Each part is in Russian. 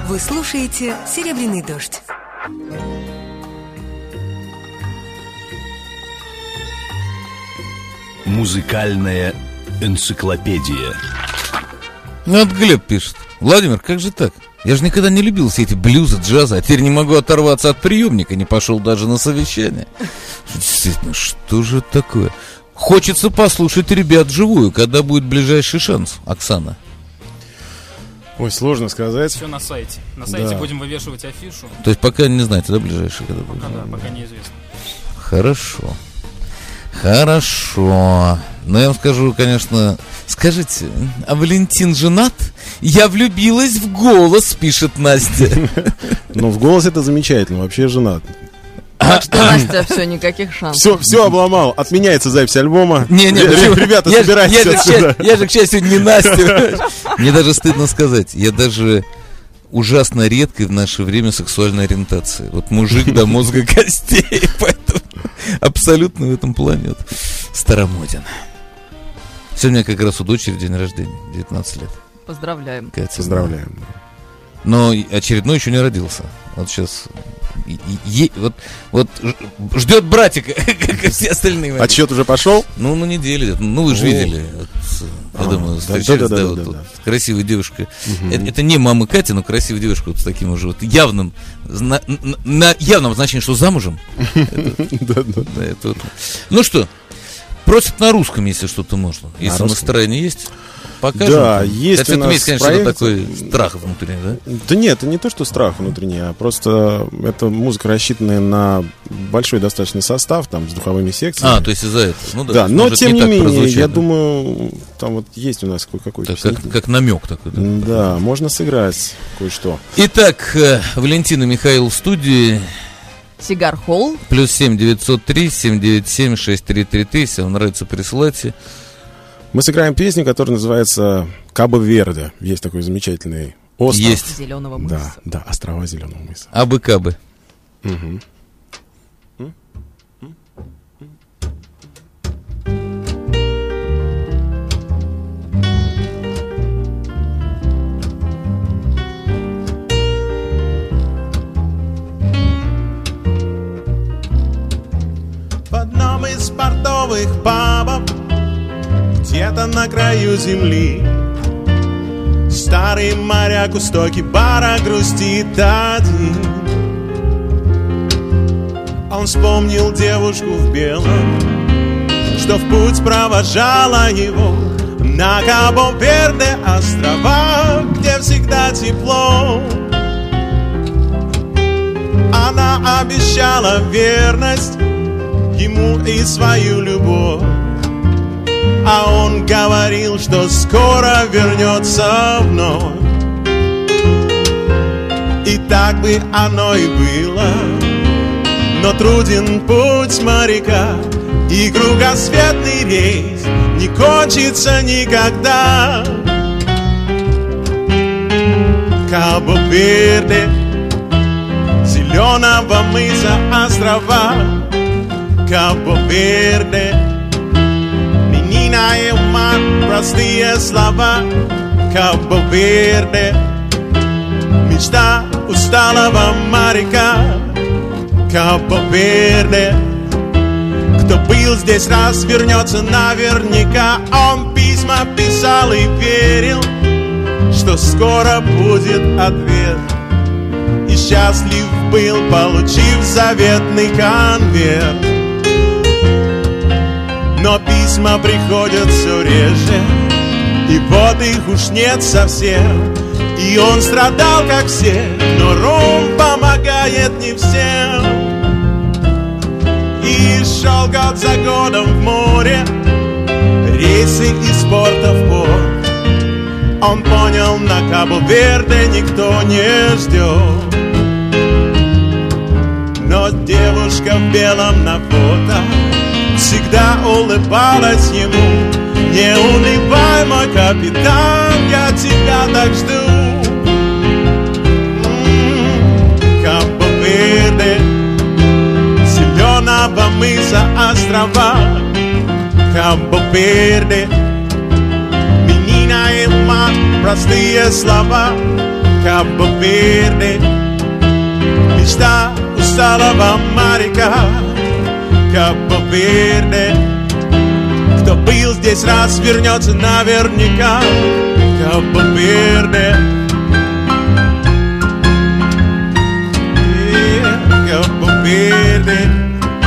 Вы слушаете «Серебряный дождь». Музыкальная энциклопедия. Вот Глеб пишет: Владимир, как же так? Я же никогда не любил все эти блюзы, джазы, а теперь не могу оторваться от приемника, не пошел даже на совещание. Действительно, что же это такое? Хочется послушать ребят живую, когда будет ближайший шанс, Оксана. Ой, сложно сказать. Все на сайте. На сайте будем вывешивать афишу. То есть пока не знаете, да, ближайший, когда будет? Пока неизвестно. Хорошо. Но я вам скажу, конечно... Скажите, а Валентин женат? Я влюбилась в голос, пишет Настя. Ну, в голос это замечательно, вообще женат. Так что, Настя, все, никаких шансов. Все обломал, отменяется запись альбома. Ребята, я собирайтесь отсюда. Я же, к счастью, не Настя. Мне даже стыдно сказать. Я даже ужасно редкой в наше время сексуальной ориентации. Вот мужик до мозга костей. Поэтому абсолютно в этом плане старомоден. Сегодня как раз у дочери день рождения, 19 лет. Поздравляем. Катя, Поздравляем. Но очередной еще не родился. Вот сейчас... Вот ждет братика, как и все остальные. Отсчет уже пошел? Ну, на неделю. Ну, вы же видели. Я думаю, встречались, да. Красивая девушка. Это не мама Катя, но красивая девушка вот с таким уже вот явным, на явном значении, что замужем. Ну что, просят на русском, если что-то можно. Если настроение есть. Покажем. Да, есть у нас есть, конечно, проект. Такой страх внутренний, да? Да нет, это не то, что страх внутренний, а просто это музыка, рассчитанная на большой достаточно состав, там, с духовыми секциями. То есть из-за этого. Ну, да, но тем не менее, я думаю, там вот есть у нас какой-то... Как намек такой. Да, можно сыграть кое-что. Итак, Валентина и Михаил в студии. Сигар Холл. +7 903 797 6333. Если вам нравится, присылайте. Мы сыграем песню, которая называется Кабо-Верде. Есть такой замечательный остров. Есть. Зеленого мыса. Да, острова Зеленого мыса. Абы-кабы. Угу. В одном из портовых пабов где-то на краю земли старый моряк у стойки бара грустит один. Он вспомнил девушку в белом, что в путь провожала его на Кабо-Верде острова, где всегда тепло. Она обещала верность ему и свою любовь, а он говорил, что скоро вернется вновь. И так бы оно и было, но труден путь моряка, и кругосветный рейс не кончится никогда. Кабо-Верде, зеленого мыса острова. Кабо-Верде, menina e mar, простые слова. Кабо-Верде, мечта усталого моряка. Кабо-Верде, кто был здесь раз, вернется наверняка. Он письма писал и верил, что скоро будет ответ, и счастлив был, получив заветный конверт. Но письма приходят все реже, и вот их уж нет совсем. И он страдал, как все, но ром помогает не всем. И шел год за годом в море, рейсы из порта в порт. Он понял, на Кабо-Верде никто не ждет. Но девушка в белом на фото всегда улыбалась ему. Не унывай, мой капитан, я тебя так жду. Кабо-Верде, зеленого мыса острова. Кабо-Верде, menina e mar, простые слова. Кабо-Верде, мечта усталого моряка. Кабо-Верде, кто был здесь раз, вернется наверняка. Кабо-Верде, Кабо-Верде.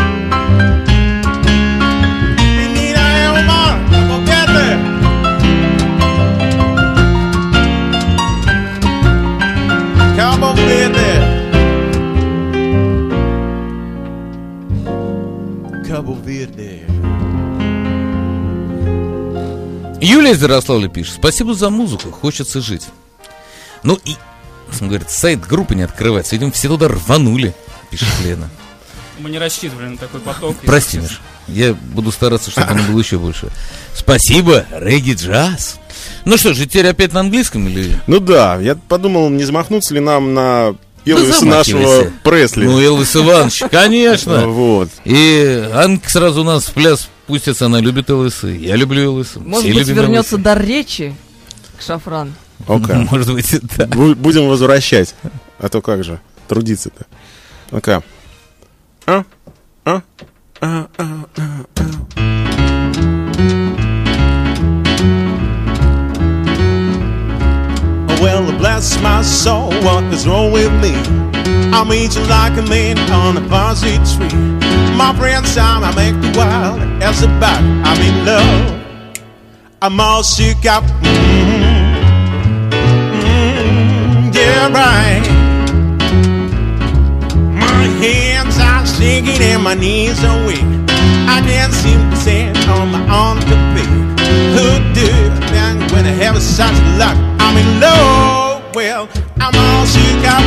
Юлия из Ярославля пишет: спасибо за музыку, хочется жить. Ну и, он говорит, сайт группы не открывается. Видимо, все туда рванули, пишет Лена. Мы не рассчитывали на такой поток. Прости, Миш, я буду стараться, чтобы оно было еще больше. Спасибо, регги-джаз. Ну что же, теперь опять на английском или... Ну да, я подумал, не замахнуться ли нам на Элвиса нашего Пресли. Ну, Элвис Иванович, конечно. Вот. И Анка сразу у нас в пляс пустится, она любит Элвиса, я люблю Элвиса. Может быть, вернется дар речи к Шафран. Okay. Может быть, да. Будем возвращать. А то как же, трудиться-то. Ну-ка. Well, bless my soul, what is wrong with me? I'm eating like a man on a fuzzy tree. My friends, I make the wild as a bat. I'm in love, I'm all shook up. Yeah, right. My hands are shaking and my knees are weak. I can't seem to stand on my own feet. Who do then when I have such luck? I'm in love, well, I'm all shook up.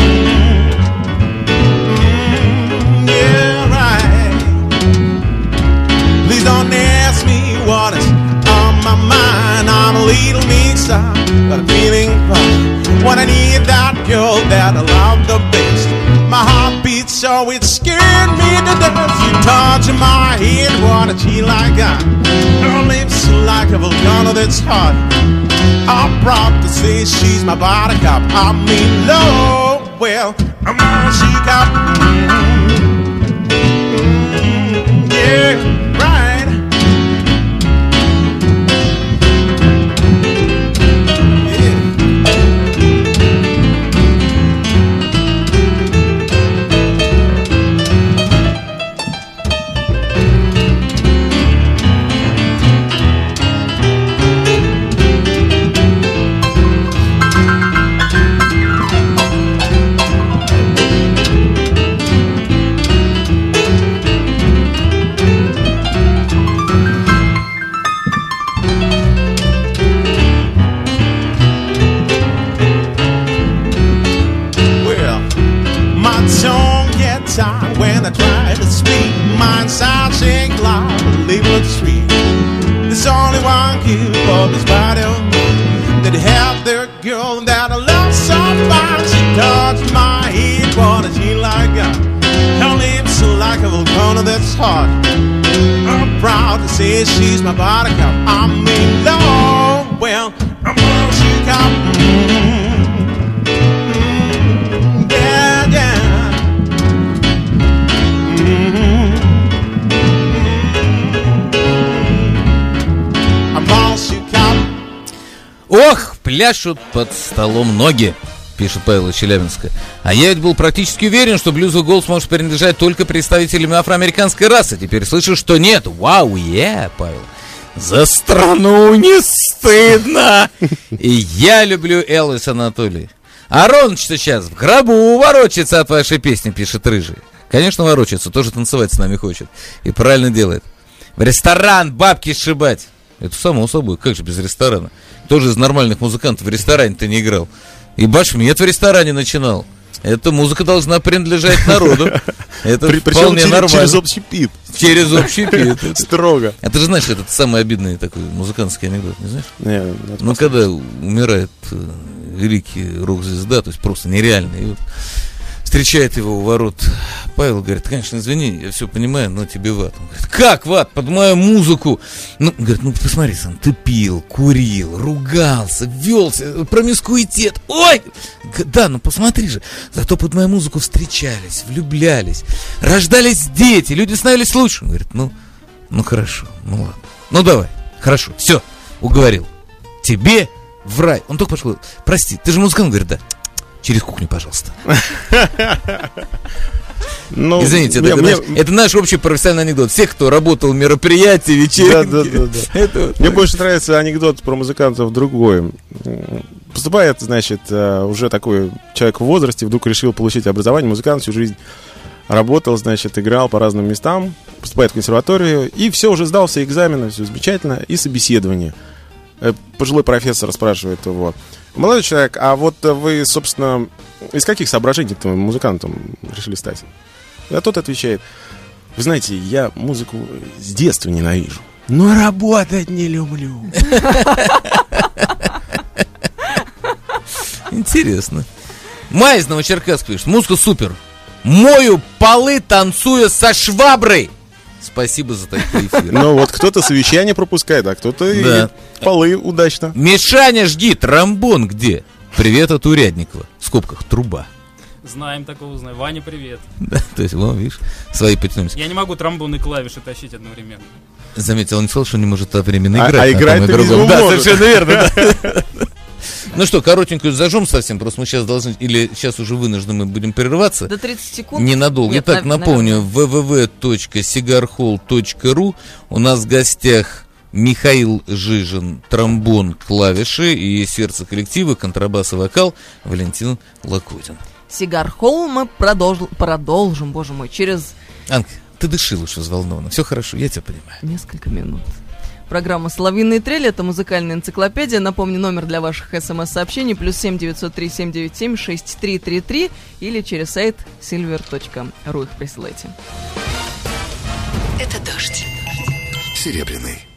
Yeah, right. Please don't ask me what is on my mind. I'm a little mixed up, but I'm feeling fine. When I need that girl that I love the best. My heart beats so it scared me to death. You touch my head, what a she like that. Her lips like a volcano that's hot. I'm proud to say she's my buttercup. I'm in love, well, I'm all she got. Yeah, right. When I try to speak, mine sounds shake like a leaflet tree. There's only one cure for this body of mine. That have the girl that I love so fine. She touched my head, what a she like that. Her lips are like a volcano that's hot. I'm proud to say she's my buttercup. I'm in love, well, I'm all she got. Yeah, yeah. Ох, пляшут под столом ноги, пишет Павел из Челябинска. А я ведь был практически уверен, что блюзовый голос может принадлежать только представителям афроамериканской расы. Теперь слышу, что нет. Вау, Павел. За страну не стыдно. И я люблю Элвис Анатолий. А Роныч-то сейчас в гробу ворочается от вашей песни, пишет Рыжий. Конечно, ворочается, тоже танцевать с нами хочет. И правильно делает. В ресторан бабки сшибать. Это само собой, как же без ресторана? Тоже из нормальных музыкантов в ресторане-то не играл. И Башмет в ресторане начинал. Эта музыка должна принадлежать народу. Это вполне нормально. Через общепит. Через общепит. Строго. А ты же знаешь, этот самый обидный такой музыкантский анекдот, не знаешь? Нет. Ну, когда умирает великий рок-звезда, то есть просто нереальный. И вот Встречает его у ворот Павел, говорит: конечно, извини, я все понимаю, но тебе в ад. Он говорит: как в ад? Под мою музыку. Ну, говорит, ну посмотри сам, ты пил, курил, ругался, велся, промискуитет. Ой! Да, ну посмотри же. Зато под мою музыку встречались, влюблялись, рождались дети, люди становились лучше. Он говорит: ну хорошо, ну ладно. Ну давай, хорошо, все, уговорил. Тебе в рай. Он только пошел: прости, ты же музыкант? Он говорит: да. Через кухню, пожалуйста. Ну, извините, это наш общий профессиональный анекдот. Всех, кто работал в мероприятии, вечеринки. Да. Мне больше нравится анекдот про музыкантов другой. Поступает, значит, уже такой человек в возрасте, вдруг решил получить образование. Музыкант всю жизнь работал, значит, играл по разным местам. Поступает в консерваторию. И все, уже сдал все экзамены, все замечательно. И собеседование. Пожилой профессор спрашивает его: молодой человек, а вот вы, собственно, из каких соображений-то музыкантом решили стать? А тот отвечает: вы знаете, я музыку с детства ненавижу, но работать не люблю. Интересно. Майя из Новочеркасска пишет: музыка супер. Мою полы, танцуя со шваброй. Спасибо за такой эфир. Ну вот кто-то совещание пропускает, а кто-то и полы удачно. Мишаня, жди, тромбон где? Привет от Урядникова. В скобках труба. Знаем такого, знаем. Ваня, привет. Да, то есть, вон, видишь, свои потянулись. Я не могу тромбон и клавиши тащить одновременно. Заметил, он не сказал, что не может одновременно играть. А играть-то, видимо, да, может. совершенно верно. Ну что, коротенькую зажжем совсем, просто мы сейчас должны, или сейчас уже вынуждены мы будем прерываться. До 30 секунд? Ненадолго. Нет, итак, напомню, www.cigarhall.ru. У нас в гостях Михаил Жижин, тромбон, клавиши, и сердце коллектива, контрабас и вокал Валентин Лакутин. Cigar-Hall мы продолжим, боже мой, через... Анка, ты дыши лучше взволнованно. Все хорошо, я тебя понимаю. Несколько минут. Программа «Соловьиные трели» — это музыкальная энциклопедия. Напомню, номер для ваших смс-сообщений +7 903 797 6333 или через сайт silver.ru их присылайте. Это дождь. Серебряный.